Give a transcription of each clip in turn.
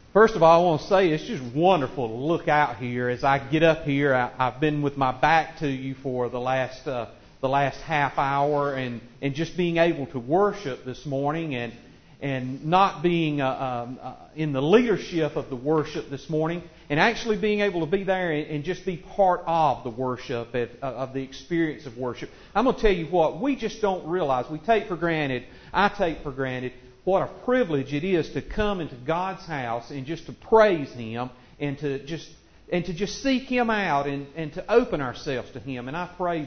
First of all, I want to say it's just wonderful to look out here. As I get up here, I've been with my back to you for the last half hour, and just being able to worship this morning, and not being in the leadership of the worship this morning, and actually being able to be there and just be part of the worship, of the experience of worship. I'm going to tell you what, we just don't realize. I take for granted what a privilege it is to come into God's house and just to praise Him and to just seek Him out and to open ourselves to Him. And I pray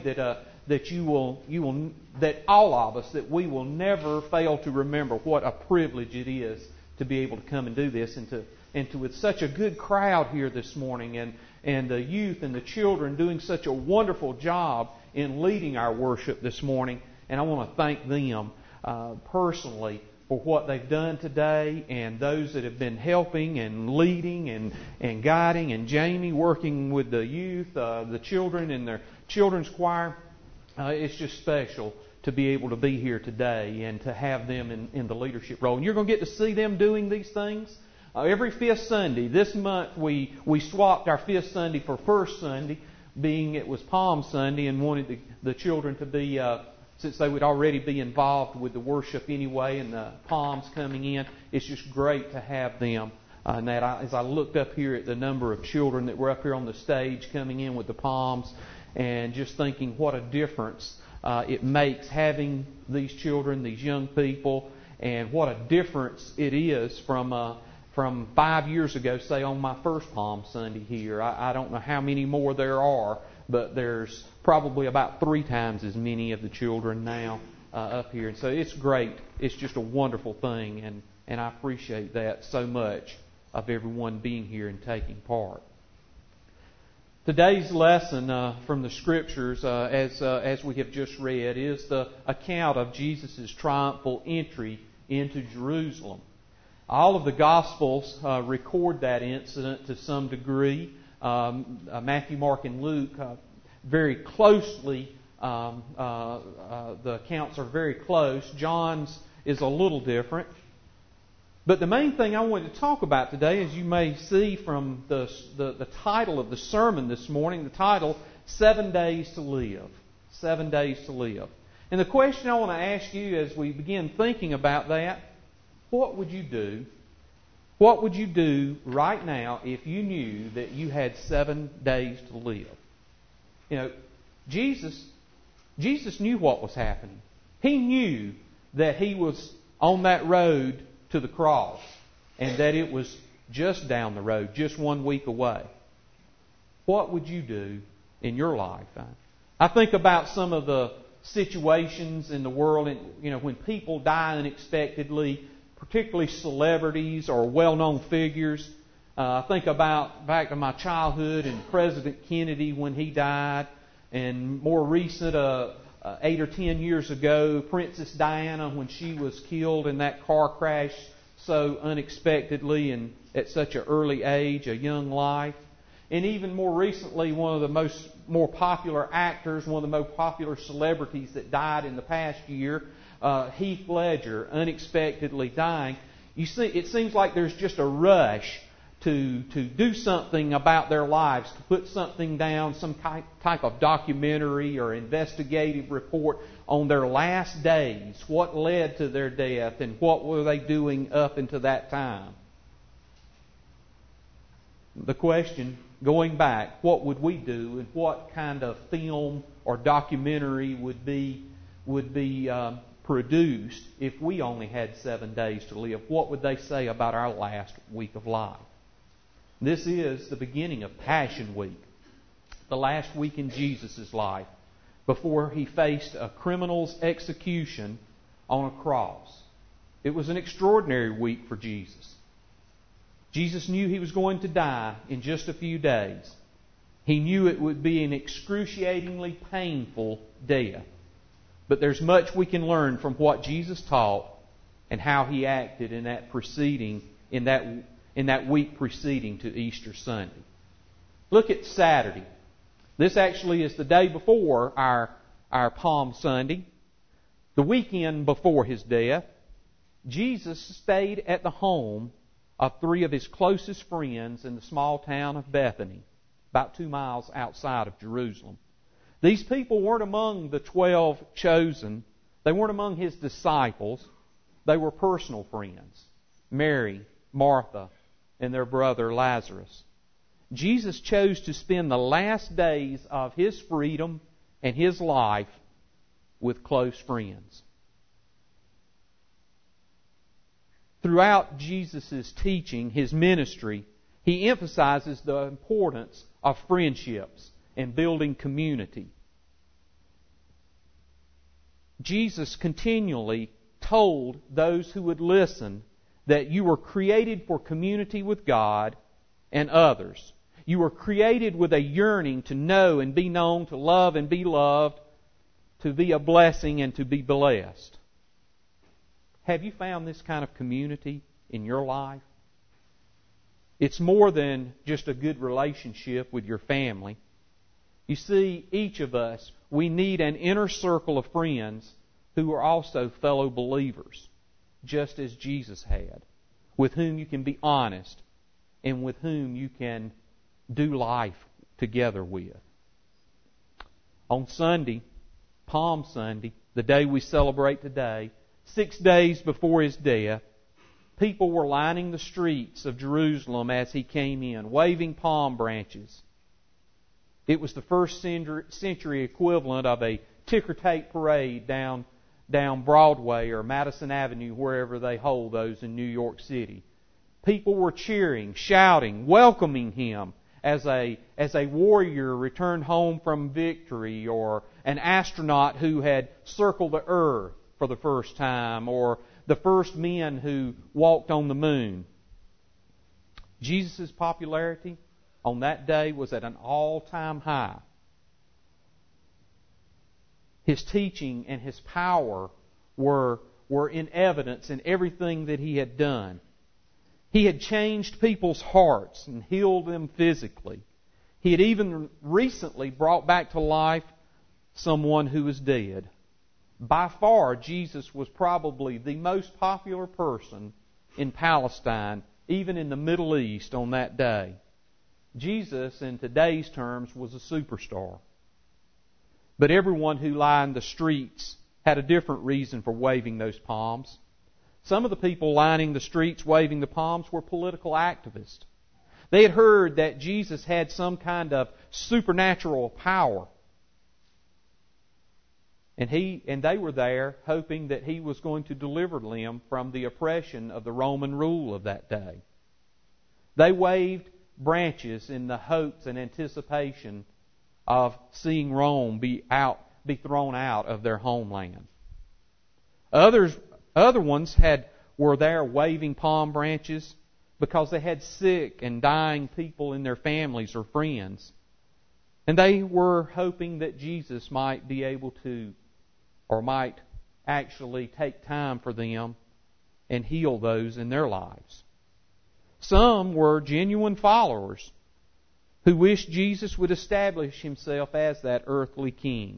that all of us, that we will never fail to remember what a privilege it is to be able to come and do this, and to with such a good crowd here this morning, and the youth and the children doing such a wonderful job in leading our worship this morning. And I want to thank them personally for what they've done today, and those that have been helping and leading and guiding, and Jamie working with the youth, the children in their children's choir. It's just special to be able to be here today and to have them in the leadership role. And you're going to get to see them doing these things every fifth Sunday. This month we swapped our fifth Sunday for first Sunday, being it was Palm Sunday, and wanted the children to be, since they would already be involved with the worship anyway and the palms coming in, it's just great to have them. And that as I looked up here at the number of children that were up here on the stage coming in with the palms, and just thinking what a difference it makes having these children, these young people, and what a difference it is from 5 years ago, say on my first Palm Sunday here. I don't know how many more there are, but there's probably about 3 times as many of the children now up here. And so it's great. It's just a wonderful thing, and I appreciate that so much of everyone being here and taking part. Today's lesson from the Scriptures, as we have just read, is the account of Jesus' triumphal entry into Jerusalem. All of the Gospels record that incident to some degree. Matthew, Mark, and Luke very closely, the accounts are very close. John's is a little different. But the main thing I wanted to talk about today, as you may see from the title of the sermon this morning, the title, 7 Days to Live. 7 Days to Live. And the question I want to ask you as we begin thinking about that, what would you do? What would you do right now if you knew that you had 7 days to live? You know, Jesus knew what was happening. He knew that He was on that road to the cross, and that it was just down the road, just 1 week away. What would you do in your life? I think about some of the situations in the world, and when people die unexpectedly, particularly celebrities or well-known figures. I think back to my childhood and President Kennedy when he died, and more recent, 8 or 10 years ago, Princess Diana when she was killed in that car crash so unexpectedly and at such an early age, a young life. And even more recently, one of the more popular actors, one of the most popular celebrities that died in the past year, Heath Ledger, unexpectedly dying. You see, it seems like there's just a rush to do something about their lives, to put something down, some type of documentary or investigative report on their last days, what led to their death and what were they doing up until that time. The question, going back, what would we do and what kind of film or documentary would be produced if we only had 7 days to live? What would they say about our last week of life? This is the beginning of Passion Week, the last week in Jesus' life before He faced a criminal's execution on a cross. It was an extraordinary week for Jesus. Jesus knew He was going to die in just a few days. He knew it would be an excruciatingly painful death. But there's much we can learn from what Jesus taught and how He acted in that preceding, in that week preceding to Easter Sunday. Look at Saturday. This actually is the day before our Palm Sunday, the weekend before His death. Jesus stayed at the home of 3 of his closest friends in the small town of Bethany, about 2 miles outside of Jerusalem. These people weren't among the 12 chosen. They weren't among his disciples. They were personal friends. Mary, Martha, and their brother Lazarus. Jesus chose to spend the last days of his freedom and his life with close friends. Throughout Jesus' teaching, his ministry, he emphasizes the importance of friendships and building community. Jesus continually told those who would listen that you were created for community with God and others. You were created with a yearning to know and be known, to love and be loved, to be a blessing and to be blessed. Have you found this kind of community in your life? It's more than just a good relationship with your family. You see, each of us, we need an inner circle of friends who are also fellow believers, just as Jesus had, with whom you can be honest and with whom you can do life together with. On Sunday, Palm Sunday, the day we celebrate today, 6 days before his death, people were lining the streets of Jerusalem as he came in, waving palm branches. It was the first century equivalent of a ticker-tape parade down Broadway or Madison Avenue, wherever they hold those in New York City. People were cheering, shouting, welcoming him as a warrior returned home from victory, or an astronaut who had circled the earth for the first time, or the first men who walked on the moon. Jesus' popularity on that day was at an all-time high. His teaching and his power were in evidence in everything that he had done. He had changed people's hearts and healed them physically. He had even recently brought back to life someone who was dead. By far, Jesus was probably the most popular person in Palestine, even in the Middle East on that day. Jesus, in today's terms, was a superstar. But everyone who lined the streets had a different reason for waving those palms. Some of the people lining the streets waving the palms were political activists. They had heard that Jesus had some kind of supernatural power. And they were there hoping that he was going to deliver them from the oppression of the Roman rule of that day. They waved branches in the hopes and anticipation of seeing Rome be thrown out of their homeland. Other ones were there waving palm branches because they had sick and dying people in their families or friends. And they were hoping that Jesus might be able to, or might actually take time for them and heal those in their lives. Some were genuine followers who wished Jesus would establish himself as that earthly king.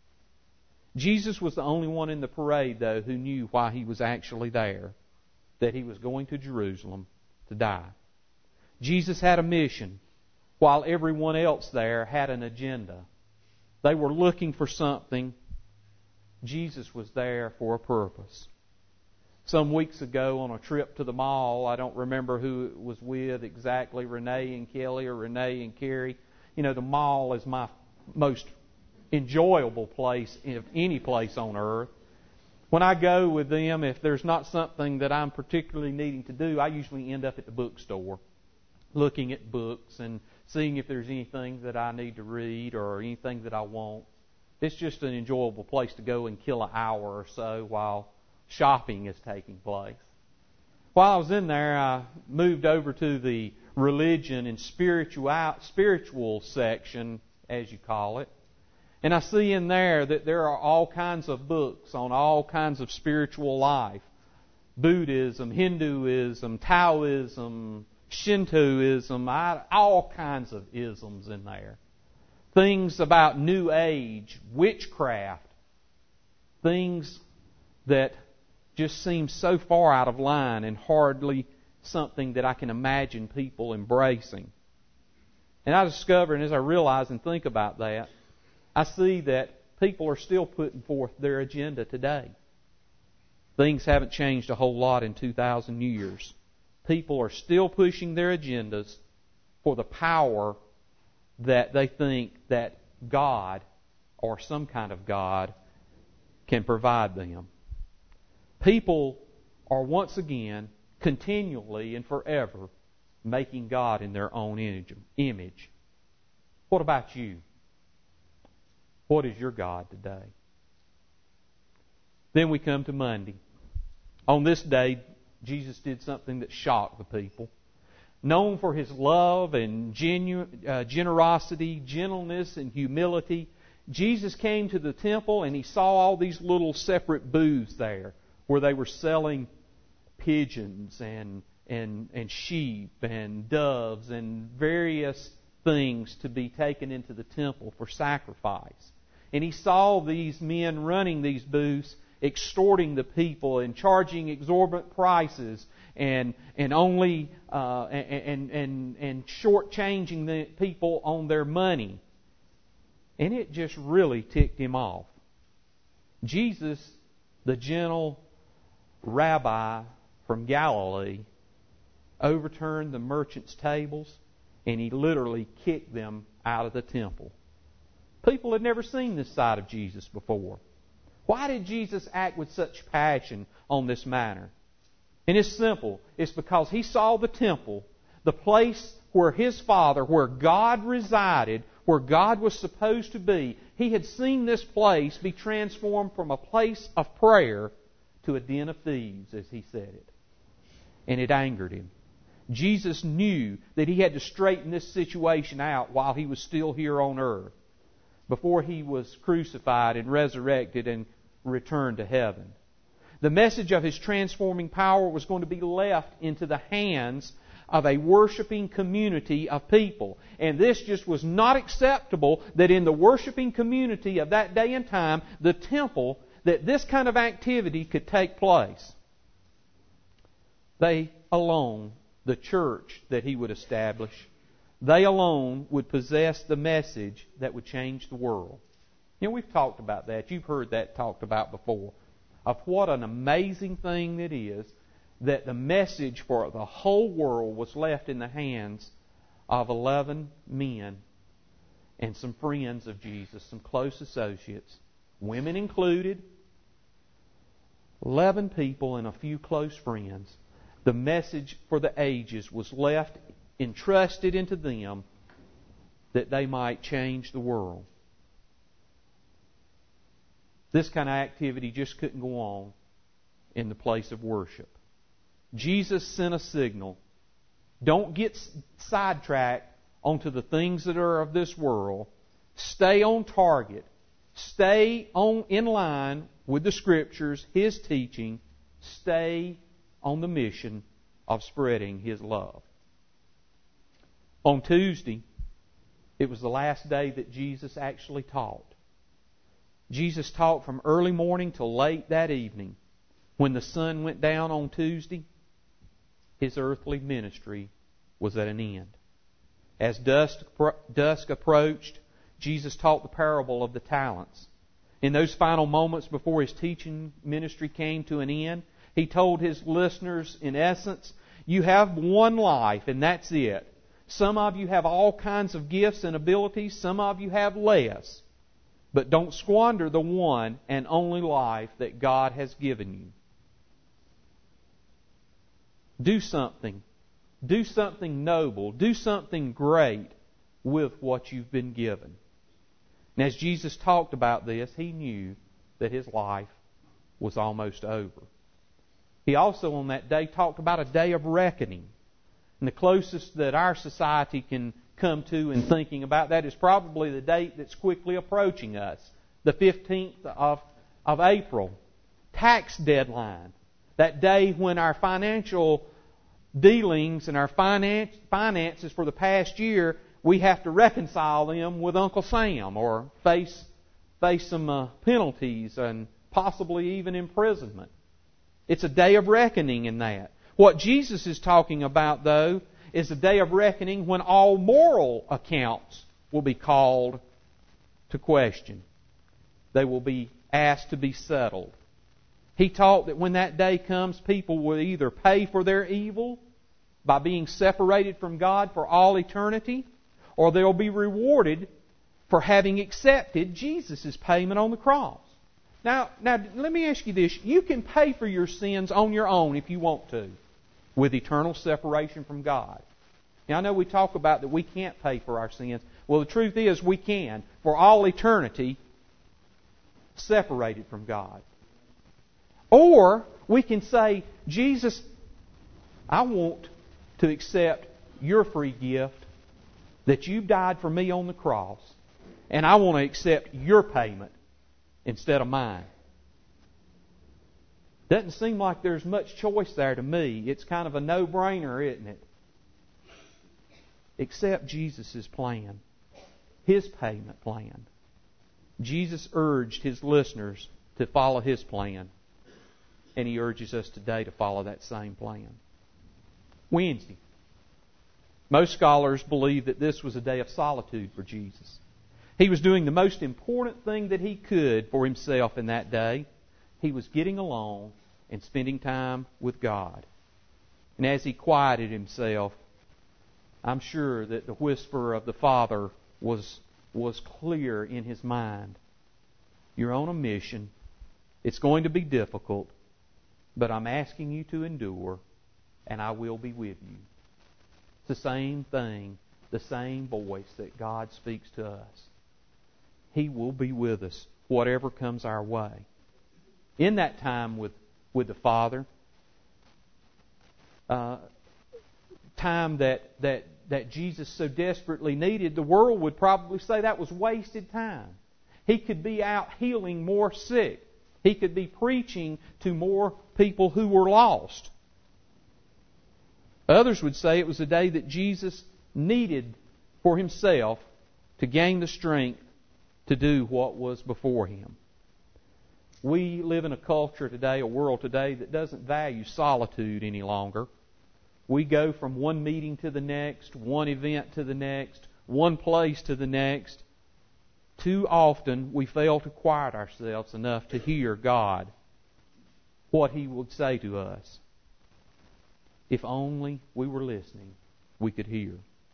Jesus was the only one in the parade, though, who knew why he was actually there, that he was going to Jerusalem to die. Jesus had a mission, while everyone else there had an agenda. They were looking for something. Jesus was there for a purpose. Some weeks ago on a trip to the mall, I don't remember who it was with exactly, Renee and Kelly or Renee and Carrie. You know, the mall is my most enjoyable place of any place on earth. When I go with them, if there's not something that I'm particularly needing to do, I usually end up at the bookstore looking at books and seeing if there's anything that I need to read or anything that I want. It's just an enjoyable place to go and kill an hour or so while shopping is taking place. While I was in there, I moved over to the religion and spiritual section, as you call it. And I see in there that there are all kinds of books on all kinds of spiritual life. Buddhism, Hinduism, Taoism, Shintoism, all kinds of isms in there. Things about New Age, witchcraft, things that just seem so far out of line and hardly something that I can imagine people embracing. And I discover, and as I realize and think about that, I see that people are still putting forth their agenda today. Things haven't changed a whole lot in 2,000 years. People are still pushing their agendas for the power that they think that God or some kind of God can provide them. People are once again, continually and forever, making God in their own image. What about you? What is your God today? Then we come to Monday. On this day, Jesus did something that shocked the people. Known for His love and generosity, gentleness, and humility, Jesus came to the temple and He saw all these little separate booths there where they were selling pigeons and sheep and doves and various things to be taken into the temple for sacrifice. And He saw these men running these booths, extorting the people and charging exorbitant prices and shortchanging the people on their money. And it just really ticked Him off. Jesus, the gentle rabbi from Galilee, overturned the merchants' tables and He literally kicked them out of the temple. People had never seen this side of Jesus before. Why did Jesus act with such passion on this matter? And it's simple. It's because He saw the temple, the place where His Father, where God resided, where God was supposed to be. He had seen this place be transformed from a place of prayer to a den of thieves, as He said it. And it angered Him. Jesus knew that He had to straighten this situation out while He was still here on earth, before He was crucified and resurrected and returned to heaven. The message of His transforming power was going to be left into the hands of a worshiping community of people. And this just was not acceptable, that in the worshiping community of that day and time, the temple, that this kind of activity could take place. They alone, the church that He would establish, they alone would possess the message that would change the world. You know, we've talked about that. You've heard that talked about before. Of what an amazing thing it is that the message for the whole world was left in the hands of 11 men and some friends of Jesus, some close associates, women included, 11 people and a few close friends. The message for the ages was left entrusted into them that they might change the world. This kind of activity just couldn't go on in the place of worship. Jesus sent a signal. Don't get sidetracked onto the things that are of this world. Stay on target. Stay in line with the Scriptures, His teaching. Stay on the mission of spreading His love. On Tuesday, it was the last day that Jesus actually taught. Jesus taught from early morning till late that evening. When the sun went down on Tuesday, His earthly ministry was at an end. As dusk approached, Jesus taught the parable of the talents. In those final moments before His teaching ministry came to an end, He told His listeners, in essence, you have one life and that's it. Some of you have all kinds of gifts and abilities. Some of you have less. But don't squander the one and only life that God has given you. Do something. Do something noble. Do something great with what you've been given. And as Jesus talked about this, He knew that His life was almost over. He also on that day talked about a day of reckoning. And the closest that our society can come to in thinking about that is probably the date that's quickly approaching us. The 15th of April. Tax deadline. That day when our financial dealings and our finances for the past year, we have to reconcile them with Uncle Sam or face some penalties and possibly even imprisonment. It's a day of reckoning in that. What Jesus is talking about, though, is the day of reckoning when all moral accounts will be called to question. They will be asked to be settled. He taught that when that day comes, people will either pay for their evil by being separated from God for all eternity, or they'll be rewarded for having accepted Jesus' payment on the cross. Now, let me ask you this. You can pay for your sins on your own if you want to, with eternal separation from God. Now, I know we talk about that we can't pay for our sins. Well, the truth is we can, for all eternity, separated from God. Or we can say, Jesus, I want to accept your free gift that you died for me on the cross, and I want to accept your payment instead of mine. Doesn't seem like there's much choice there to me. It's kind of a no-brainer, isn't it? Accept Jesus' plan, His payment plan. Jesus urged His listeners to follow His plan, and He urges us today to follow that same plan. Wednesday. Most scholars believe that this was a day of solitude for Jesus. He was doing the most important thing that He could for Himself in that day. He was getting alone and spending time with God. And as He quieted Himself, I'm sure that the whisper of the Father was clear in His mind. You're on a mission. It's going to be difficult, but I'm asking you to endure, and I will be with you. It's the same thing, the same voice that God speaks to us. He will be with us, whatever comes our way. In that time with the Father, time that Jesus so desperately needed, the world would probably say that was wasted time. He could be out healing more sick. He could be preaching to more people who were lost. Others would say it was a day that Jesus needed for Himself to gain the strength to do what was before Him. We live in a culture today, a world today, that doesn't value solitude any longer. We go from one meeting to the next, one event to the next, one place to the next. Too often we fail to quiet ourselves enough to hear God, what He would say to us. If only we were listening, we could hear.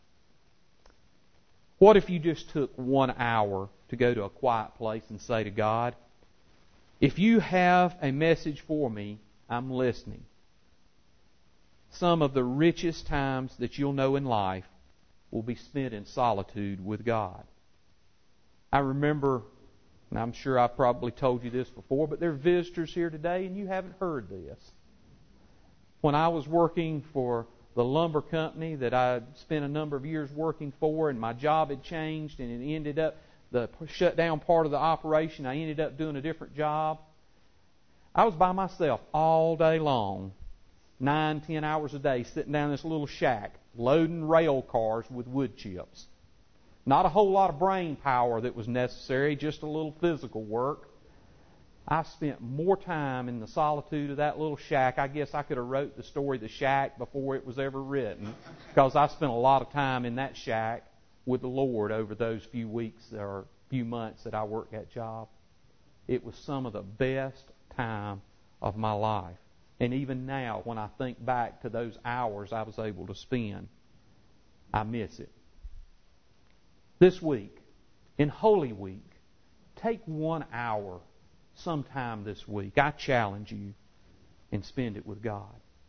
What if you just took 1 hour to go to a quiet place and say to God, if you have a message for me, I'm listening. Some of the richest times that you'll know in life will be spent in solitude with God. I remember, and I'm sure I've probably told you this before, but there are visitors here today and you haven't heard this. When I was working for the lumber company that I spent a number of years working for, and my job had changed, and it ended up, the shutdown part of the operation, I ended up doing a different job. I was by myself all day long, 9-10 hours a day, sitting down in this little shack, loading rail cars with wood chips. Not a whole lot of brain power that was necessary, just a little physical work. I spent more time in the solitude of that little shack. I guess I could have wrote the story The Shack before it was ever written, because I spent a lot of time in that shack with the Lord over those few weeks or few months that I worked that job. It was some of the best time of my life. And even now, when I think back to those hours I was able to spend, I miss it. This week, in Holy Week, take 1 hour sometime this week. I challenge you, and spend it with God.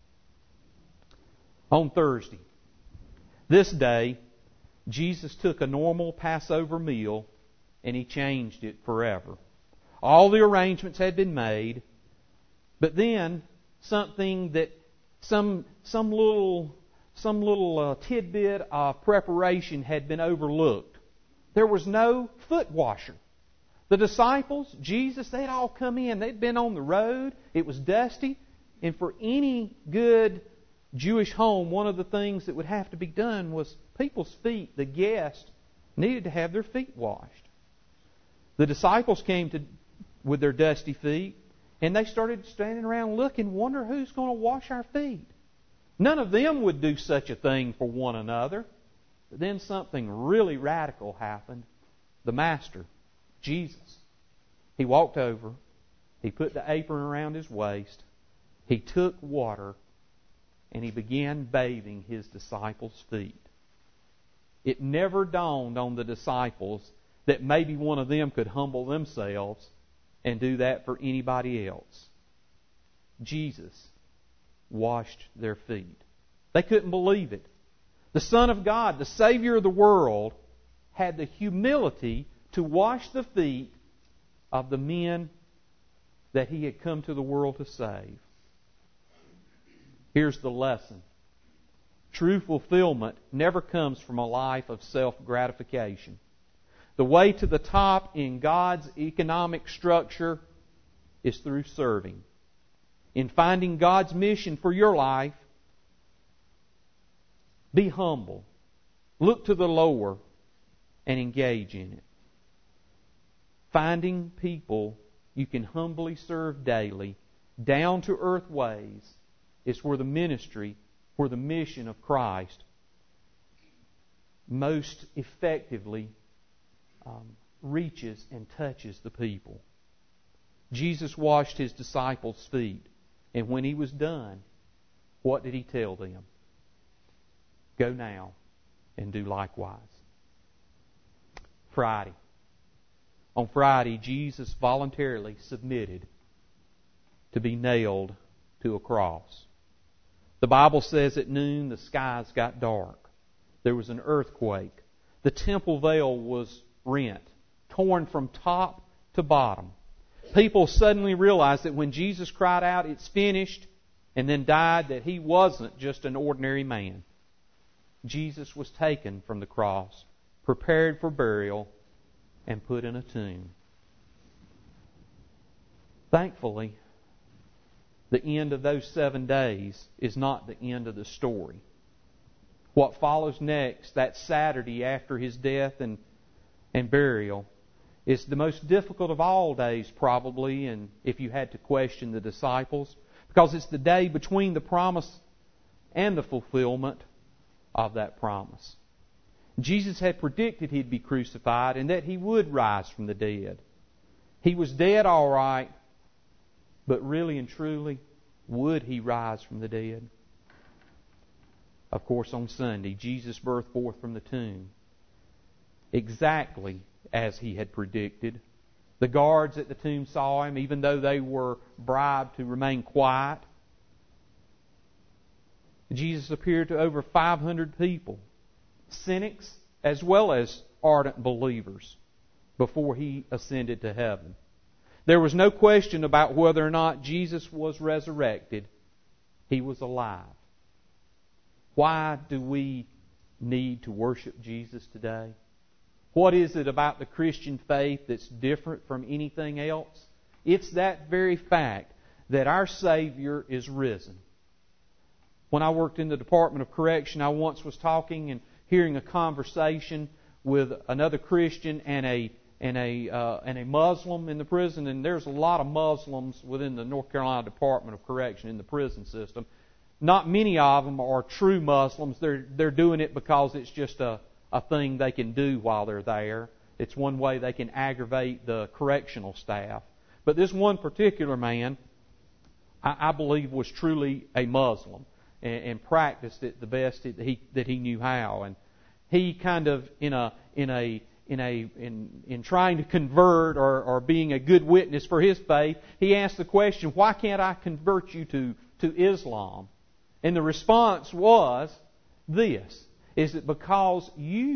On Thursday, this day, Jesus took a normal Passover meal and He changed it forever. All the arrangements had been made, but then something that some little tidbit of preparation had been overlooked. There was no foot washer. The disciples, Jesus, they'd all come in. They'd been on the road. It was dusty. And for any good Jewish home, one of the things that would have to be done was people's feet, the guests, needed to have their feet washed. The disciples came with their dusty feet, and they started standing around looking, wonder who's going to wash our feet. None of them would do such a thing for one another. But then something really radical happened. The Master, Jesus, He walked over, He put the apron around His waist, He took water, and He began bathing His disciples' feet. It never dawned on the disciples that maybe one of them could humble themselves and do that for anybody else. Jesus washed their feet. They couldn't believe it. The Son of God, the Savior of the world, had the humility to wash the feet of the men that He had come to the world to save. Here's the lesson. True fulfillment never comes from a life of self-gratification. The way to the top in God's economic structure is through serving. In finding God's mission for your life, be humble. Look to the lower and engage in it. Finding people you can humbly serve daily, down to earth ways, is where the ministry, where the mission of Christ most effectively reaches and touches the people. Jesus washed His disciples' feet, and when He was done, what did He tell them? Go now and do likewise. Friday. On Friday, Jesus voluntarily submitted to be nailed to a cross. The Bible says at noon the skies got dark. There was an earthquake. The temple veil was rent, torn from top to bottom. People suddenly realized that when Jesus cried out, "It's finished," and then died, that He wasn't just an ordinary man. Jesus was taken from the cross, prepared for burial, and put in a tomb. Thankfully, the end of those 7 days is not the end of the story. What follows next, that Saturday after His death and burial, is the most difficult of all days probably, and if you had to question the disciples, because it's the day between the promise and the fulfillment of that promise. Jesus had predicted He'd be crucified and that He would rise from the dead. He was dead, all right, but really and truly, would He rise from the dead? Of course, on Sunday, Jesus burst forth from the tomb exactly as He had predicted. The guards at the tomb saw Him, even though they were bribed to remain quiet. Jesus appeared to over 500 people, cynics as well as ardent believers, before He ascended to heaven. There was no question about whether or not Jesus was resurrected. He was alive. Why do we need to worship Jesus today? What is it about the Christian faith that's different from anything else? It's that very fact that our Savior is risen. When I worked in the Department of Correction, I once was talking and hearing a conversation with another Christian and a Muslim in the prison, and there's a lot of Muslims within the North Carolina Department of Correction in the prison system. Not many of them are true Muslims. They're doing it because it's just a thing they can do while they're there. It's one way they can aggravate the correctional staff. But this one particular man, I believe, was truly a Muslim and practiced it the best that he knew how. And he kind of in trying to convert or being a good witness for his faith, he asked the question, "Why can't I convert you to Islam?" And the response was this: is it because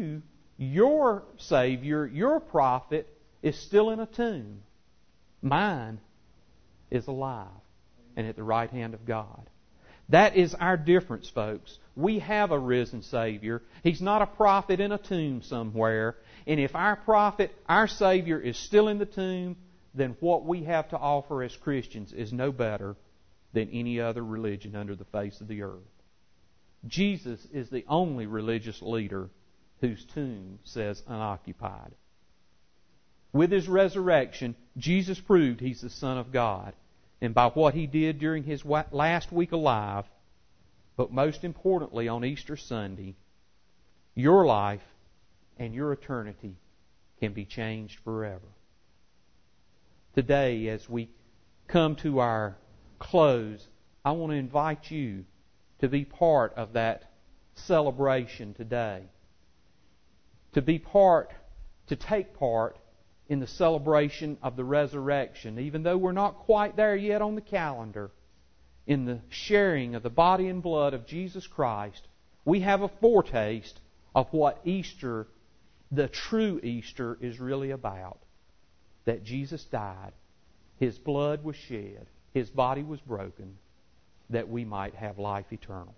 your Savior, your prophet, is still in a tomb? Mine is alive and at the right hand of God. That is our difference, folks. We have a risen Savior. He's not a prophet in a tomb somewhere. And if our prophet, our Savior, is still in the tomb, then what we have to offer as Christians is no better than any other religion under the face of the earth. Jesus is the only religious leader whose tomb says unoccupied. With His resurrection, Jesus proved He's the Son of God. And by what He did during His last week alive, But most importantly, on Easter Sunday, your life and your eternity can be changed forever. Today, as we come to our close, I want to invite you to be part of that celebration today. To take part in the celebration of the resurrection, even though we're not quite there yet on the calendar, in the sharing of the body and blood of Jesus Christ. We have a foretaste of what Easter, the true Easter, is really about. That Jesus died, His blood was shed, His body was broken, that we might have life eternal.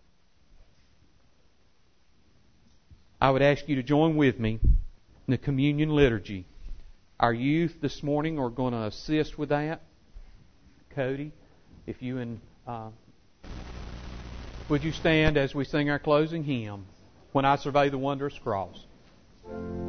I would ask you to join with me in the communion liturgy. Our youth this morning are going to assist with that. Cody, if you and would you stand as we sing our closing hymn, When I Survey the Wondrous Cross?